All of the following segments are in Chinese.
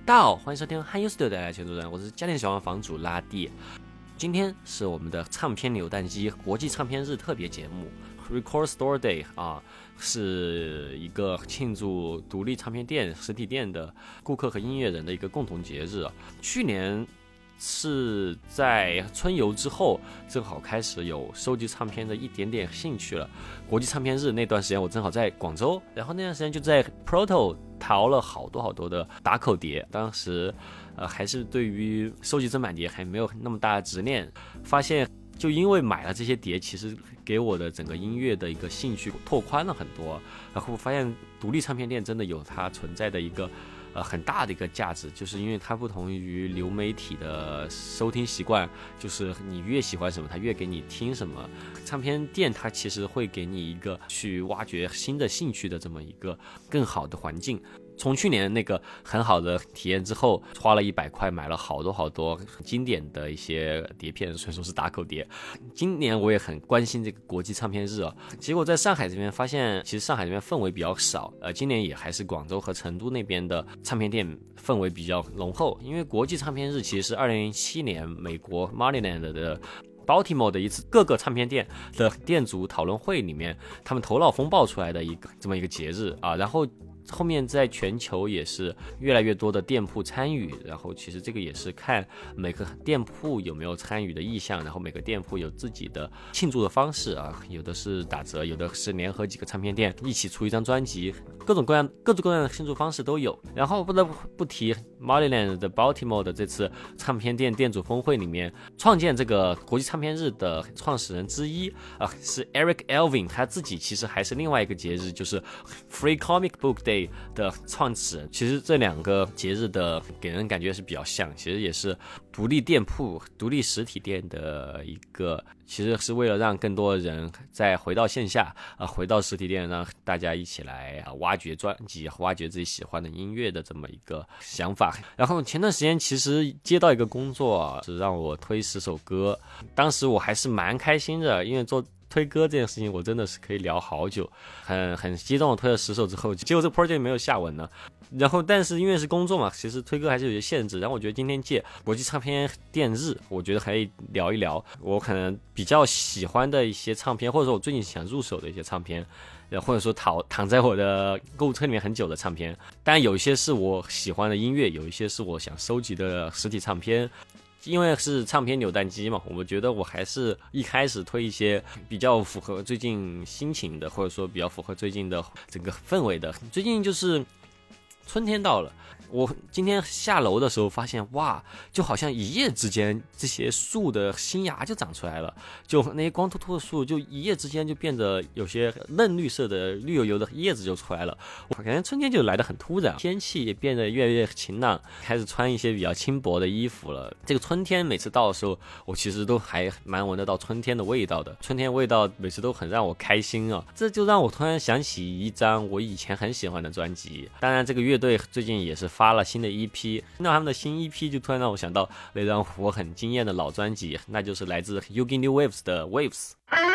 大家好，欢迎收听汉 Studio 带来全主人，我是家电小王房主拉蒂。今天是我们的唱片扭蛋机国际唱片日特别节目 Record Store Day 是一个庆祝独立唱片店实体店的顾客和音乐人的一个共同节日。去年是在春游之后，正好开始有收集唱片的一点点兴趣了。国际唱片日那段时间我正好在广州，然后那段时间就在 Proto 淘了好多的打口碟，当时还是对于收集正版碟还没有那么大的执念，发现就因为买了这些碟，其实给我的整个音乐的一个兴趣拓宽了很多，然后发现独立唱片店真的有它存在的一个很大的一个价值，就是因为它不同于流媒体的收听习惯，就是你越喜欢什么它越给你听什么。唱片店它其实会给你一个去挖掘新的兴趣的这么一个更好的环境。从去年那个很好的体验之后，花了100块买了好多经典的一些碟片，所以说是打口碟。今年我也很关心这个国际唱片日结果在上海这边发现，其实上海这边氛围比较少，今年也还是广州和成都那边的唱片店氛围比较浓厚，因为国际唱片日其实是2007年美国 Maryland 的Baltimore 的一次各个唱片店的店主讨论会里面，他们头脑风暴出来的这么一个节日然后后面在全球也是越来越多的店铺参与，然后其实这个也是看每个店铺有没有参与的意向，然后每个店铺有自己的庆祝的方式有的是打折，有的是联合几个唱片店一起出一张专辑，各种各样的庆祝方式都有。然后不得不提 Maryland 的 Baltimore 的这次唱片店店主峰会里面，创建这个国际唱片日的创始人之一是 Eric Elvin， 他自己其实还是另外一个节日，就是 Free Comic Book Day的创始人。其实这两个节日的给人感觉是比较像，其实也是独立店铺独立实体店的一个，其实是为了让更多的人再回到线下回到实体店，让大家一起来挖掘专辑，挖掘自己喜欢的音乐的这么一个想法。然后前段时间其实接到一个工作是让我推10首歌，当时我还是蛮开心的，因为做推歌这件事情我真的是可以聊好久，很激动的推了10首之后，结果这个 project 没有下文了。然后但是因为是工作嘛，其实推歌还是有些限制，然后我觉得今天借国际唱片店日，我觉得可以聊一聊我可能比较喜欢的一些唱片，或者说我最近想入手的一些唱片，或者说躺在我的购物车里面很久的唱片。当然有一些是我喜欢的音乐，有一些是我想收集的实体唱片。因为是唱片扭蛋机嘛，我觉得我还是一开始推一些比较符合最近心情的，或者说比较符合最近的整个氛围的。最近就是春天到了，我今天下楼的时候发现，哇，就好像一夜之间这些树的新芽就长出来了，就那些光秃秃的树就一夜之间就变得有些嫩绿色的绿油油的叶子就出来了。我感觉春天就来得很突然，天气也变得越来越晴朗，开始穿一些比较轻薄的衣服了。这个春天每次到的时候，我其实都还蛮闻得到春天的味道的，春天味道每次都很让我开心这就让我突然想起一张我以前很喜欢的专辑，当然这个乐队最近也是发了新的 EP， 听到他们的新 EP 就突然让我想到那张我很惊艳的老专辑，那就是来自 Yugi New Waves 的 Waves。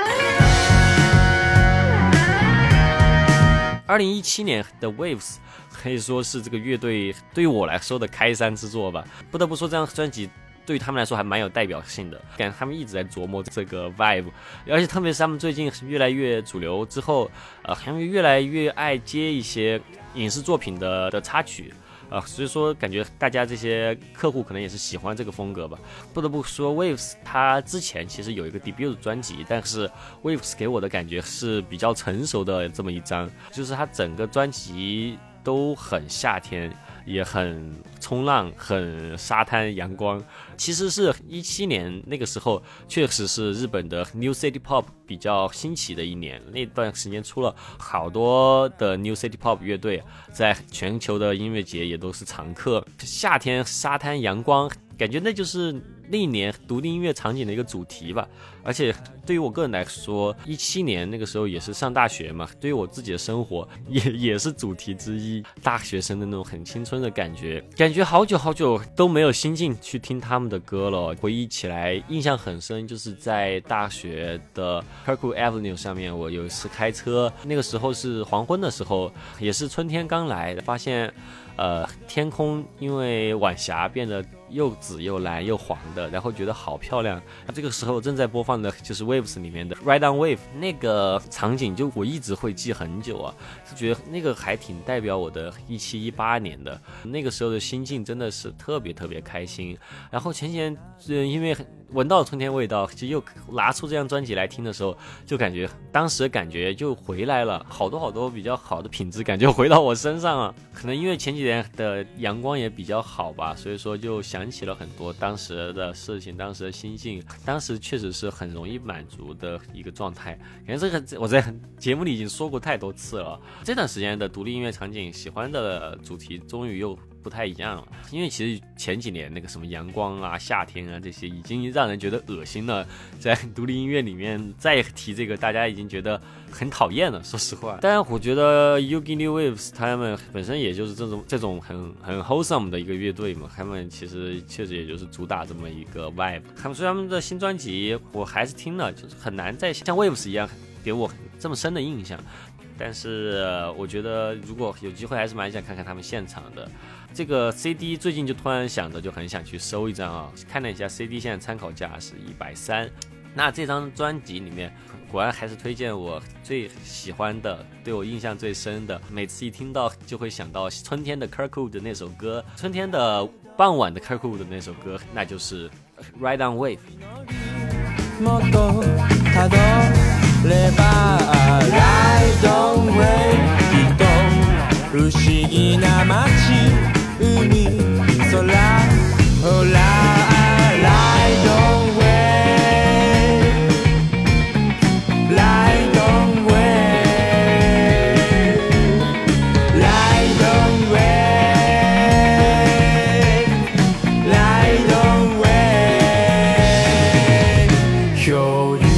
2017年的 Waves 可以说是这个乐队对于我来说的开山之作吧，不得不说这张专辑对于他们来说还蛮有代表性的，感觉他们一直在琢磨这个 vibe， 而且特别是他们最近越来越主流之后他们越来越爱接一些影视作品的插曲所以说感觉大家这些客户可能也是喜欢这个风格吧。不得不说 Waves 他之前其实有一个 debut 专辑，但是 Waves 给我的感觉是比较成熟的这么一张，就是他整个专辑都很夏天，也很冲浪，很沙滩阳光。其实是17年那个时候确实是日本的 New City Pop 比较兴起的一年，那段时间出了好多的 New City Pop 乐队，在全球的音乐节也都是常客。夏天沙滩阳光，感觉那就是那一年独立音乐场景的一个主题吧。而且对于我个人来说，17年那个时候也是上大学嘛，对于我自己的生活也是主题之一。大学生的那种很青春的感觉好久好久都没有心境去听他们的歌了。回忆起来印象很深，就是在大学的 Kirkwood Avenue 上面，我有一次开车，那个时候是黄昏的时候，也是春天刚来，发现天空因为晚霞变得又紫又蓝又黄的，然后觉得好漂亮。这个时候正在播放的就是 Waves 里面的 Ride on Wave， 那个场景就我一直会记很久啊，就觉得那个还挺代表我的17、18年的那个时候的心境，真的是特别特别开心。然后前几年因为闻到春天味道，其实又拿出这张专辑来听的时候，就感觉当时的感觉就回来了，好多比较好的品质感就回到我身上啊。可能因为前几年的阳光也比较好吧，所以说就想起了很多当时的事情，当时的心境，当时确实是很容易满足的一个状态。感觉这个我在节目里已经说过太多次了。这段时间的独立音乐场景喜欢的主题终于又不太一样了，因为其实前几年那个什么阳光啊、夏天啊这些已经让人觉得恶心了，在独立音乐里面再提这个，大家已经觉得很讨厌了。说实话，当然我觉得 Yuki New Waves 他们本身也就是这种很 wholesome 的一个乐队嘛，他们其实确实也就是主打这么一个 vibe。他们的新专辑我还是听了，就是很难再像 Waves 一样给我这么深的印象。但是我觉得如果有机会还是蛮想看看他们现场的。这个 CD 最近就突然想着就很想去收一张啊，看了一下 CD 现在参考价是130。那这张专辑里面果然还是推荐我最喜欢的，对我印象最深的，每次一听到就会想到春天的 Kirkwood 的那首歌，春天的傍晚的 Kirkwood 的那首歌，那就是 Ride on Wave。もっとたどれば Ride on Wave きっと不思議な街海空ほら Ride on Wave Ride on Wave Ride on Wave Ride on Wave 漂流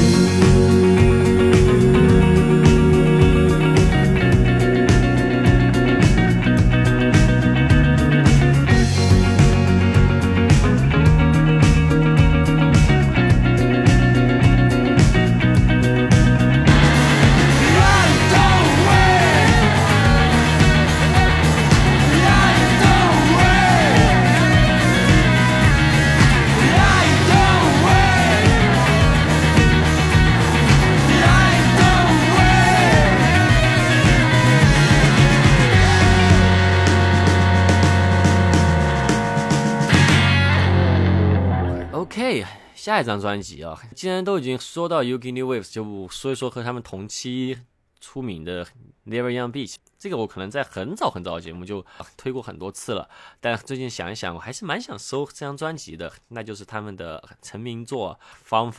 OK， 下一张专辑啊，既然都已经说到 Yuki New Waves， 就说一说和他们同期出名的 Never Young Beach。这个我可能在很早的节目就推过很多次了，但最近想一想，我还是蛮想收这张专辑的，那就是他们的成名作 Fun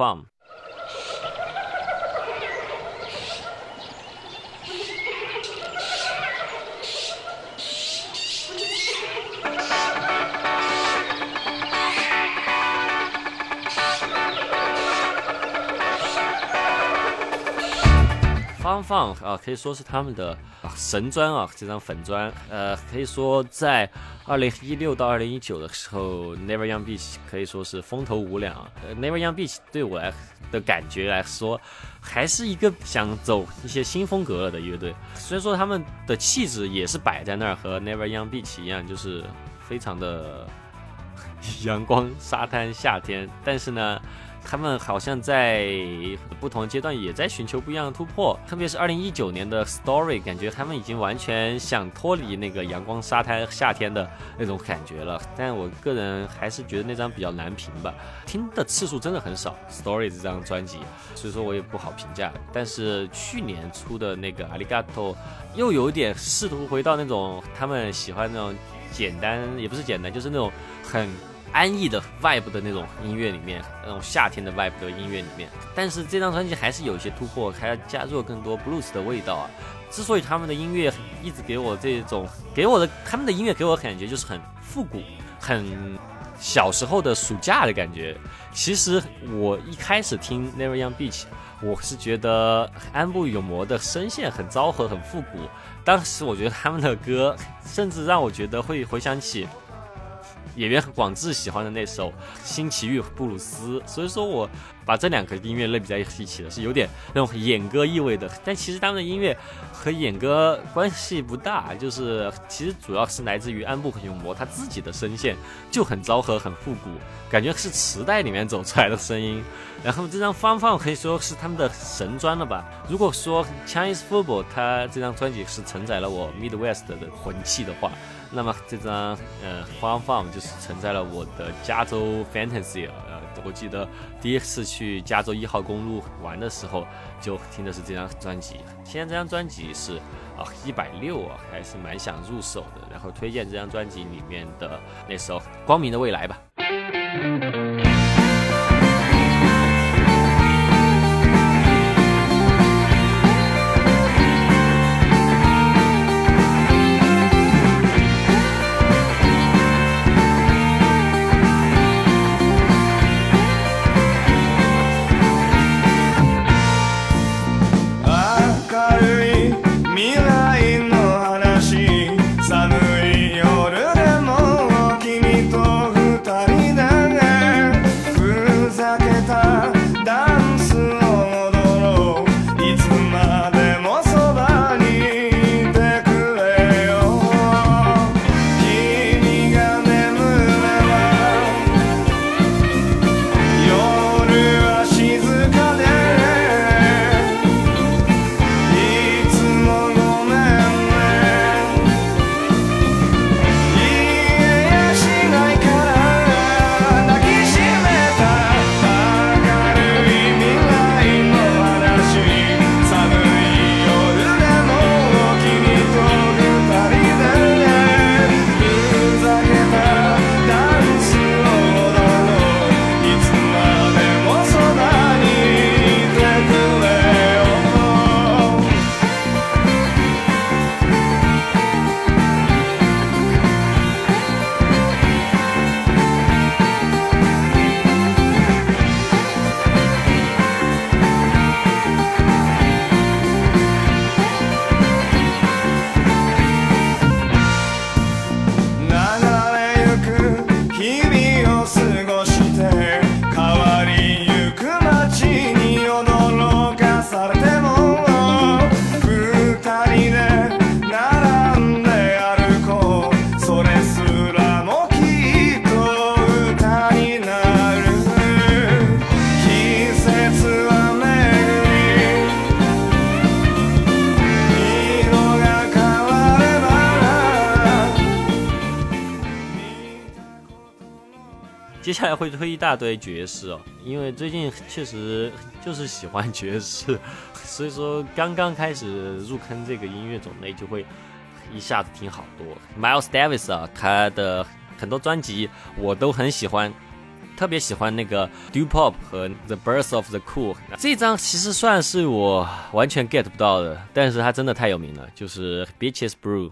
Fun。Fun Fun 啊，可以说是他们的神专啊，这张粉专，可以说在2016到2019的时候 ，Never Young Beach 可以说是风头无两啊。Never Young Beach 对我的感觉来说，还是一个想走一些新风格的乐队。虽然说他们的气质也是摆在那儿，和 Never Young Beach 一样，就是非常的阳光、沙滩、夏天，但是呢。他们好像在不同阶段也在寻求不一样的突破，特别是2019年的 Story， 感觉他们已经完全想脱离那个阳光沙滩夏天的那种感觉了。但我个人还是觉得那张比较难评吧，听的次数真的很少 Story 这张专辑，所以说我也不好评价。但是去年出的那个 Arigato 又有点试图回到那种他们喜欢那种简单，也不是简单，就是那种很安逸的 vibe 的那种音乐里面，那种夏天的 vibe 的音乐里面，但是这张专辑还是有一些突破，还要加入更多 blues 的味道啊。之所以他们的音乐一直给我这种，他们的音乐给我感觉就是很复古，很小时候的暑假的感觉。其实我一开始听 Never Young Beach， 我是觉得安部勇磨的声线很昭和很复古，当时我觉得他们的歌甚至让我觉得会回想起演员广志喜欢的那首《新奇遇布鲁斯》，所以说我把这两个音乐类比在一起的是有点那种演歌意味的，但其实他们的音乐和演歌关系不大，就是其实主要是来自于安部勇磨他自己的声线就很昭和很复古，感觉是磁带里面走出来的声音。然后这张 Fun Fun 可以说是他们的神专了吧。如果说 Chinese Football 它这张专辑是承载了我 Midwest 的魂气的话，那么这张Fun Fun 就是承载了我的加州 Fantasy。我记得第一次去加州1号公路玩的时候就听的是这张专辑。现在这张专辑是160还是蛮想入手的，然后推荐这张专辑里面的那首《光明的未来》吧。接下来会推一大堆爵士因为最近确实就是喜欢爵士，所以说刚刚开始入坑这个音乐种类就会一下子听好多。Miles Davis 他的很多专辑我都很喜欢，特别喜欢那个 Do Pop 和 The Birth of the Cool。 这张其实算是我完全 get 不到的，但是它真的太有名了，就是 Bitches Brew。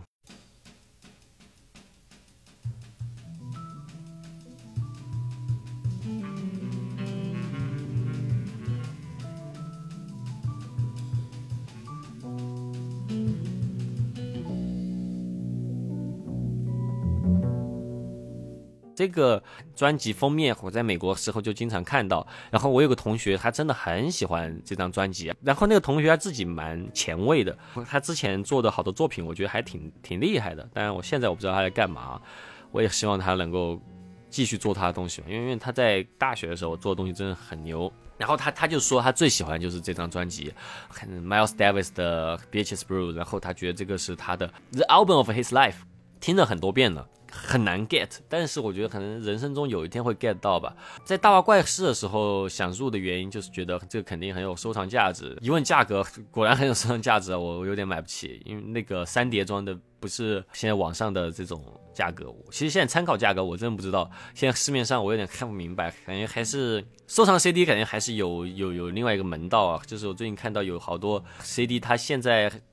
这个专辑封面我在美国时候就经常看到，然后我有个同学他真的很喜欢这张专辑，然后那个同学他自己蛮前卫的，他之前做的好多作品我觉得还挺厉害的，当然我现在我不知道他在干嘛，我也希望他能够继续做他的东西，因为他在大学的时候做的东西真的很牛。然后他就说他最喜欢就是这张专辑 Miles Davis 的 Bitches Brew， 然后他觉得这个是他的 The Album of His Life， 听了很多遍了，很难 get， 但是我觉得可能人生中有一天会 get 到吧。在大话怪事的时候想入的原因就是觉得这个肯定很有收藏价值，一问价格果然很有收藏价值，我有点买不起，因为那个3碟装的不是现在网上的这种价格，其实现在参考价格我真的不知道，现在市面上我有点看不明白，感觉还是收藏 CD 感觉还是有另外一个门道啊，就是我最近看到有好多 CD 它现在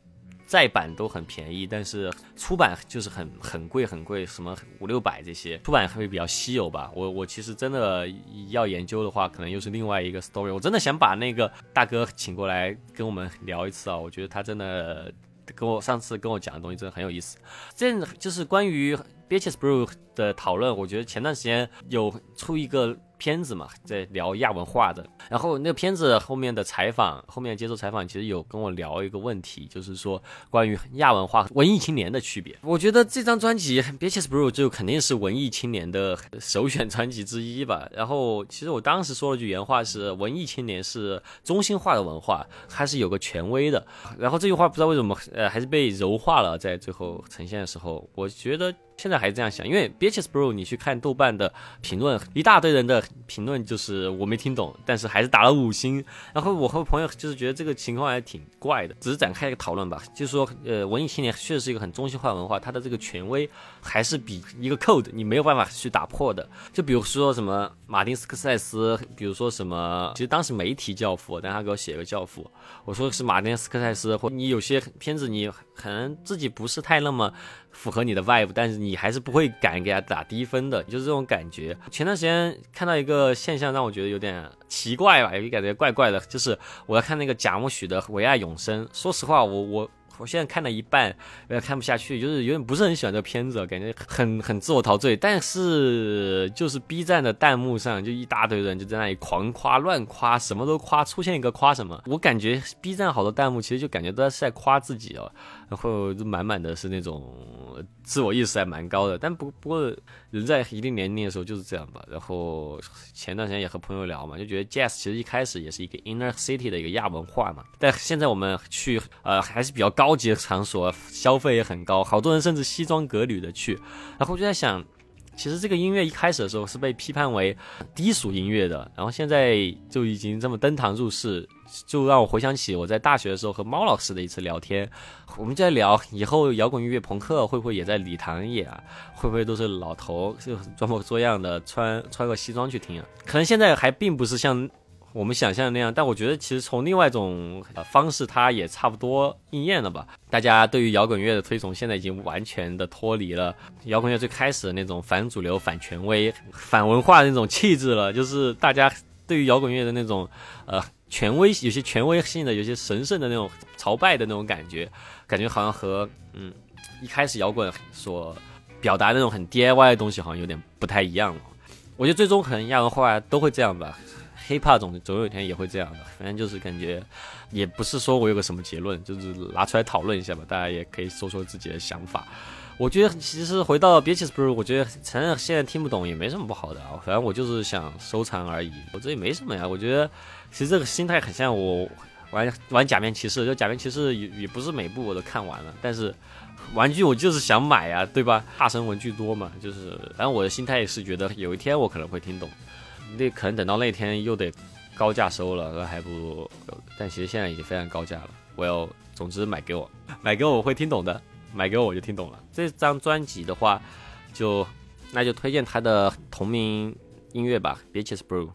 再版都很便宜，但是出版就是很贵很贵，什么500-600这些，出版会比较稀有吧。我其实真的要研究的话，可能又是另外一个 story。我真的想把那个大哥请过来跟我们聊一次啊，我觉得他真的上次跟我讲的东西真的很有意思。这就是关于 Bitches Brew 的讨论，我觉得前段时间有出一个片子嘛，在聊亚文化的，然后那个片子后面接受采访，其实有跟我聊一个问题，就是说关于亚文化文艺青年的区别。我觉得这张专辑 Bitches Brew 就肯定是文艺青年的首选专辑之一吧。然后其实我当时说了句原话是，文艺青年是中心化的文化，它是有个权威的。然后这句话不知道为什么还是被柔化了，在最后呈现的时候，我觉得现在还是这样想，因为 Bitches Brew 你去看豆瓣的评论，一大堆人的评论就是我没听懂，但是还是打了5星。然后我和朋友就是觉得这个情况还挺怪的，只是展开一个讨论吧，就是说文艺青年确实是一个很中心化文化，它的这个权威还是比一个 code 你没有办法去打破的。就比如说什么马丁斯科塞斯，比如说什么，其实当时没提教父，但他给我写个教父，我说是马丁斯科塞斯，或你有些片子你可能自己不是太那么符合你的 vibe， 但是你还是不会敢给他打低分的，就是这种感觉。前段时间看到一个现象让我觉得有点奇怪吧，有感觉怪怪的，就是我要看那个贾木许的《唯爱永生》，说实话我现在看了一半，有点看不下去，就是有点不是很喜欢这个片子，感觉很自我陶醉。但是就是 B 站的弹幕上就一大堆人就在那里狂夸乱夸，什么都夸，出现一个夸什么。我感觉 B 站好多弹幕其实就感觉都是在夸自己哦，然后就满满的是那种自我意识还蛮高的。但不过人在一定年龄的时候就是这样吧。然后前段时间也和朋友聊嘛，就觉得 Jazz 其实一开始也是一个 Inner City 的一个亚文化嘛，但现在我们去还是比较高级的场所，消费也很高，好多人甚至西装革履的去。然后我就在想，其实这个音乐一开始的时候是被批判为低俗音乐的，然后现在就已经这么登堂入室，就让我回想起我在大学的时候和猫老师的一次聊天。我们就在聊以后摇滚音乐朋克会不会也在礼堂演啊，会不会都是老头就装模作样的穿个西装去听啊。可能现在还并不是像我们想象的那样，但我觉得其实从另外一种方式它也差不多应验了吧。大家对于摇滚乐的推崇现在已经完全的脱离了摇滚乐最开始的那种反主流反权威反文化的那种气质了，就是大家对于摇滚乐的那种权威，有些权威性的，有些神圣的那种朝拜的那种感觉好像和一开始摇滚所表达的那种很 DIY 的东西好像有点不太一样了。我觉得最终可能亚文化都会这样吧，hiphop 总有一天也会这样的。反正就是感觉也不是说我有个什么结论，就是拿出来讨论一下吧，大家也可以说说自己的想法。我觉得其实回到 Bitches Brew， 我觉得承认现在听不懂也没什么不好的啊，反正我就是想收藏而已，我这也没什么呀。我觉得其实这个心态很像我玩假面骑士，就假面骑士也不是每部我都看完了，但是玩具我就是想买啊，对吧？大神文具多嘛，就是反正我的心态也是觉得有一天我可能会听懂，那可能等到那天又得高价收了，还不如，但其实现在已经非常高价了。总之买给我我会听懂的，买给我就听懂了。这张专辑的话，那就推荐他的同名音乐吧 ，Bitches Brew。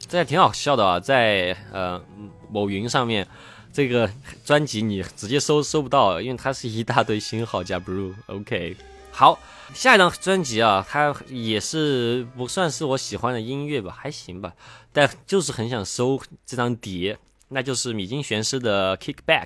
这挺好笑的啊，在某云上面，这个专辑你直接搜不到，因为它是一大堆星号加 Blue。OK， 好，下一张专辑啊，它也是不算是我喜欢的音乐吧，还行吧，但就是很想收这张碟，那就是米津玄师的 Kickback。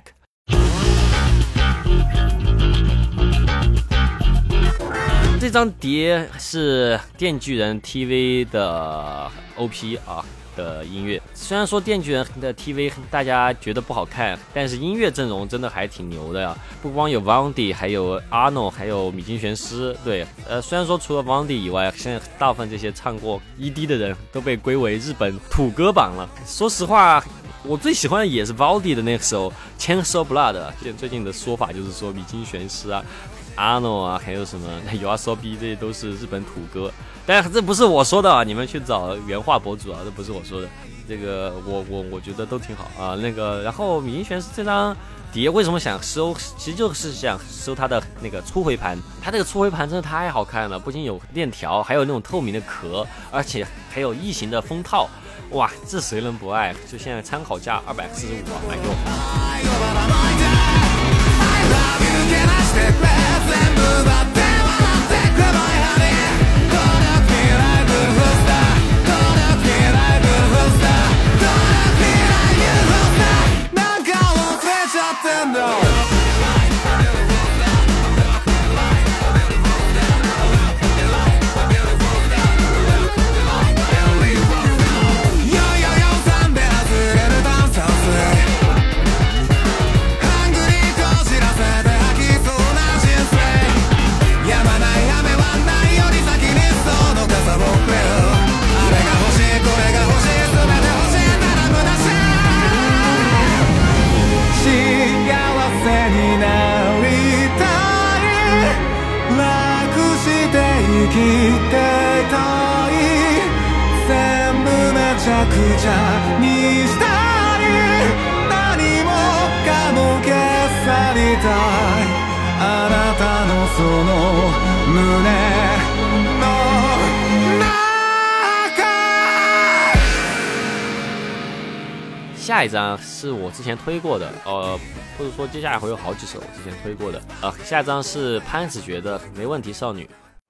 这张碟是电锯人 TV 的 OP 啊的音乐，虽然说电锯人的 TV 大家觉得不好看，但是音乐阵容真的还挺牛的呀，不光有 Vandy， 还有 Arno， 还有米津玄师。对，虽然说除了 Vandy 以外，现在大部分这些唱过 ED 的人都被归为日本土歌榜了。说实话，我最喜欢的也是 Vandy 的那首 Chainsaw Blood， 最近的说法就是说米津玄师啊、阿诺啊，还有什么YOASOBI， 这些都是日本土歌，但这不是我说的啊，你们去找原画博主啊，这不是我说的。这个我觉得都挺好啊。那个，然后米津玄师这张碟为什么想收？其实就是想收他的那个初回盘，他这个初回盘真的太好看了，不仅有链条，还有那种透明的壳，而且还有异形的封套。哇，这谁能不爱？就现在参考价245啊，买给我。下一张是我之前推过的，或者说接下来会有好几首之前推过的。下一张是潘子觉的《没问题少女》。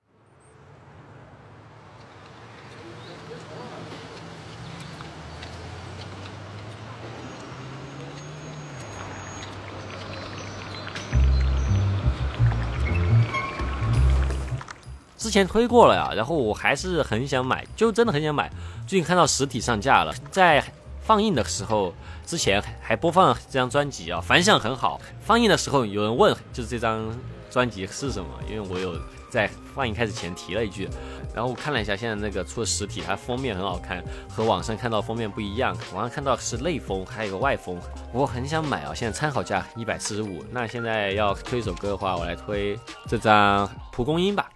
之前推过了呀，然后我还是很想买，就真的很想买。最近看到实体上架了，在放映的时候，之前还播放这张专辑啊，反响很好。放映的时候有人问，就是这张专辑是什么？因为我有在放映开始前提了一句，然后我看了一下，现在那个出了实体，它封面很好看，和网上看到封面不一样。网上看到是内封，还有个外封，我很想买啊。现在参考价145，那现在要推一首歌的话，我来推这张《蒲公英》吧。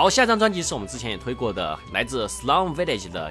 好，下张专辑是我们之前也推过的，来自 Slum Village 的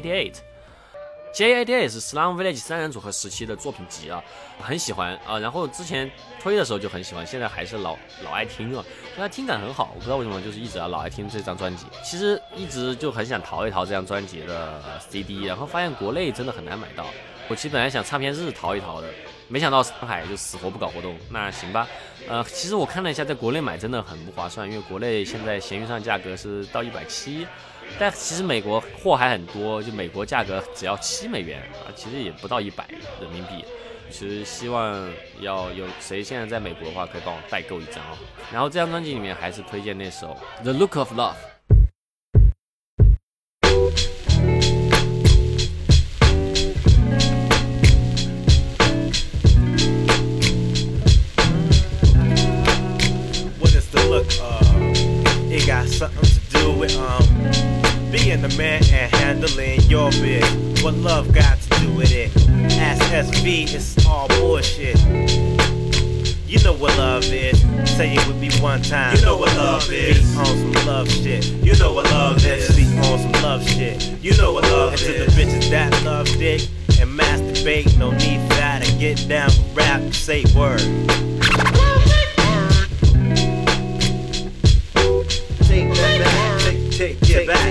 J88。J88 是 Slum Village 3人组合时期的作品集啊，很喜欢啊。然后之前推的时候就很喜欢，现在还是老爱听啊，它听感很好。我不知道为什么，就是一直老爱听这张专辑。其实一直就很想淘一淘这张专辑的 CD， 然后发现国内真的很难买到。我其实本来想唱片日淘一淘的，没想到上海就死活不搞活动。那行吧，其实我看了一下，在国内买真的很不划算，因为国内现在闲鱼上价格是到170，但其实美国货还很多，就美国价格只要$7啊，其实也不到100人民币。其实希望要有谁现在在美国的话，可以帮我代购一张哦。然后这张专辑里面还是推荐那首《The Look of Love》。 It got something to do with being the man and handling your biz. What love got to do with it? Ask SV, it's all bullshit. You know what love is. Say it with me one time. You know what love is. Be on some love shit. You know what love is. Be on some love shit. You know what love is. And to the bitches that love dick and masturbate, no need for that. And get down with rap and say word. Take that back. Take it back.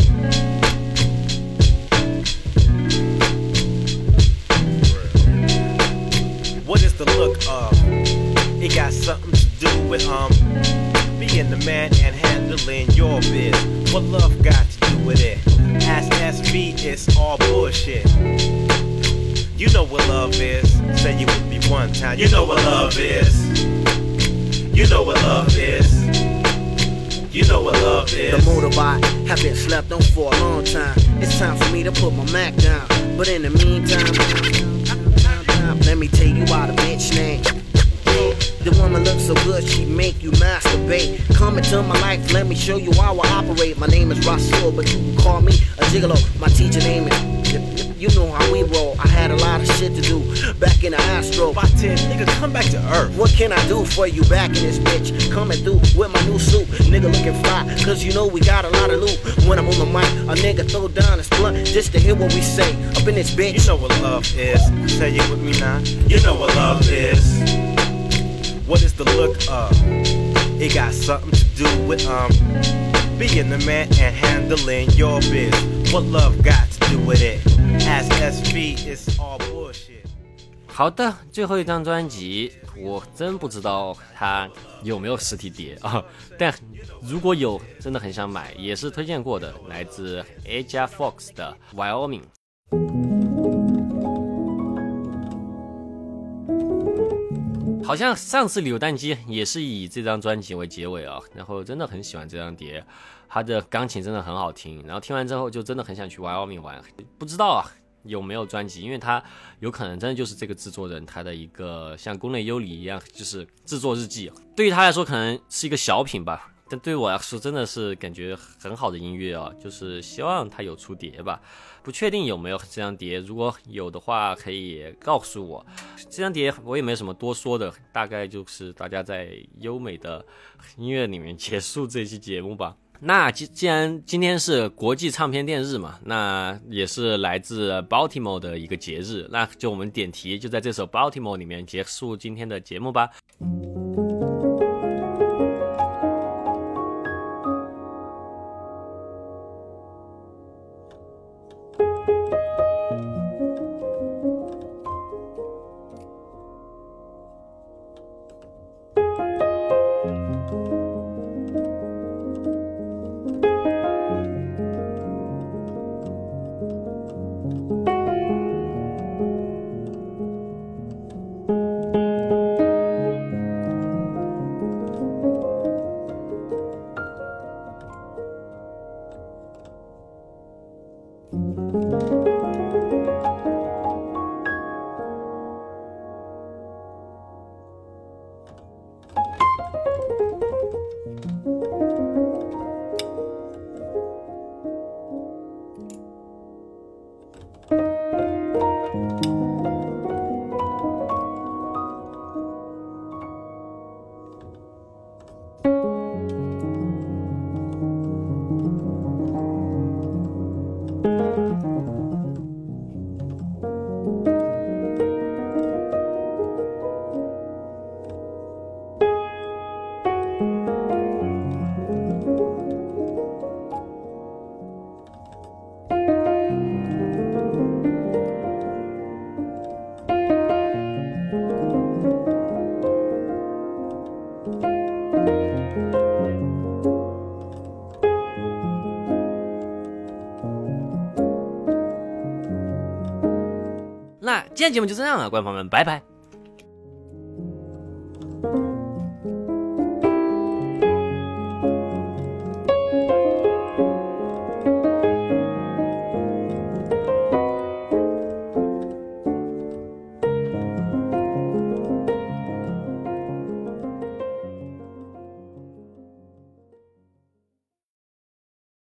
What is the look of? It got something to do with being the man and handling your biz. What love got to do with it? Ask SV, it's all bullshit. You know what love is. Say it with me one time. You know what love is. You know what love is. You know what love is. The motorbike have been slept on for a long time. It's time for me to put my Mac down. But in the meantime, let me tell you about a bitch name. The woman looks so good, she make you masturbate. Come into my life, let me show you how I operate. My name is Rasul, but you can call me a gigolo. My teacher name is, you know how we roll. I had a lot of shit to do back in the Astro. By 10, nigga, come back to earth. What can I do for you back in this bitch? Coming through with my new suit. Nigga looking fly, cause you know we got a lot of loot. When I'm on the mic, a nigga throw down his blunt just to hear what we say up in this bitch. You know what love is. Say it with me now. You know what love is. What is the look of? It got something to do with being the man and handling your biz. What love got to do with it? Ask SV, it's all bullshit. 好的，最后一张专辑，我真不知道它有没有实体碟啊，但如果有，真的很想买，也是推荐过的，来自 Aja Fox 的 Wyoming。好像上次扭蛋机也是以这张专辑为结尾啊，然后真的很喜欢这张碟，它的钢琴真的很好听，然后听完之后就真的很想去 Wyoming 玩，不知道有没有专辑，因为它有可能真的就是这个制作人他的一个像宫内优里一样，就是制作日记，对于他来说可能是一个小品吧，但对我来说真的是感觉很好的音乐啊，就是希望他有出碟吧，不确定有没有这张碟，如果有的话可以告诉我。这张碟我也没什么多说的，大概就是大家在优美的音乐里面结束这期节目吧。那既然今天是国际唱片店日嘛，那也是来自 Baltimore 的一个节日，那就我们点题就在这首 Baltimore 里面结束今天的节目吧。 今天节目就这样了，观众朋友们，拜拜。